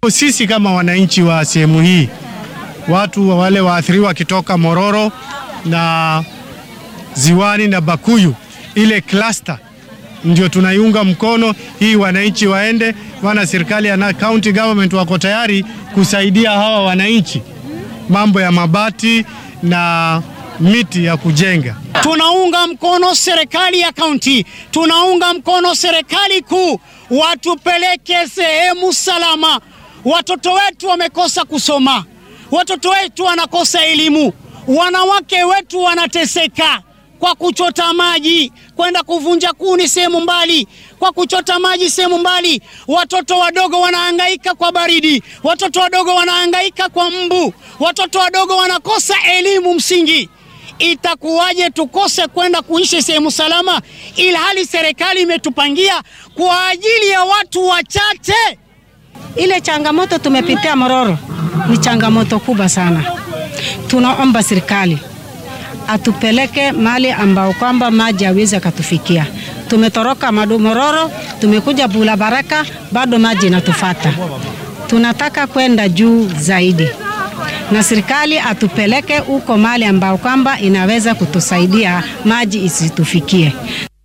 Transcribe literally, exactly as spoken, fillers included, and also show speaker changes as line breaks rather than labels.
hivyo sisi kama wananchi wa sehemu hii, watu wale waathiriwa kitoka Mororo na Ziwani na Bakuyu, ile cluster ndio tunaiunga mkono hii, wananchi waende, wana serikali na county government wako tayari kusaidia hawa wananchi mambo ya mabati na miti ya kujenga.
Tunaunga mkono serikali ya county, tunaunga mkono serikali kuu, watupeleke sehemu salama. Watoto wetu wamekosa kusoma, watoto wetu wanakosa elimu, wanawake wetu wanateseka kwa kuchota maji, kwenda kuvunja kuni sehemu mbali, kwa kuchota maji sehemu mbali. Watoto wadogo wanahangaika kwa baridi, watoto wadogo wanahangaika kwa mbu, watoto wadogo wanakosa elimu msingi. Itakuwaje tukose kwenda kuishi sehemu salama ila hali serikali imetupangia kwa ajili ya watu wachache?
Ile changamoto tumepitia Mororo ni changamoto kubwa sana. Tunaomba serikali atupeleke mali ambao kwamba maji yaweze katufikia. Tumetoroka Mororo, tumekuja Bula Baraka, bado maji inatufuata. Tunataka kwenda juu zaidi, na serikali atupeleke uko mali ambao kwamba inaweza kutusaidia maji isitufikie.